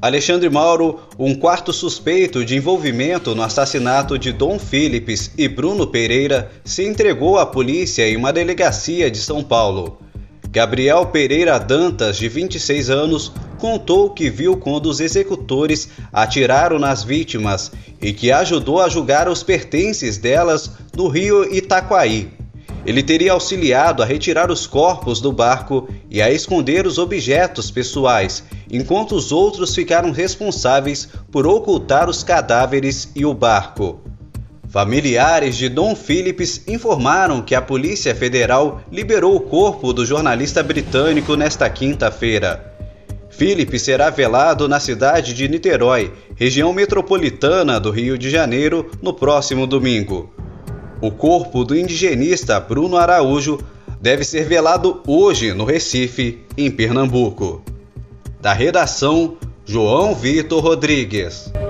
Alexandre Mauro, um quarto suspeito de envolvimento no assassinato de Dom Philips e Bruno Pereira, se entregou à polícia em uma delegacia de São Paulo. Gabriel Pereira Dantas, de 26 anos, contou que viu quando os executores atiraram nas vítimas e que ajudou a julgar os pertences delas no rio Itaquaí. Ele teria auxiliado a retirar os corpos do barco e a esconder os objetos pessoais, enquanto os outros ficaram responsáveis por ocultar os cadáveres e o barco. Familiares de Dom Philips informaram que a Polícia Federal liberou o corpo do jornalista britânico nesta quinta-feira. Philips será velado na cidade de Niterói, região metropolitana do Rio de Janeiro, no próximo domingo. O corpo do indigenista Bruno Araújo deve ser velado hoje no Recife, em Pernambuco. Da redação, João Vitor Rodrigues.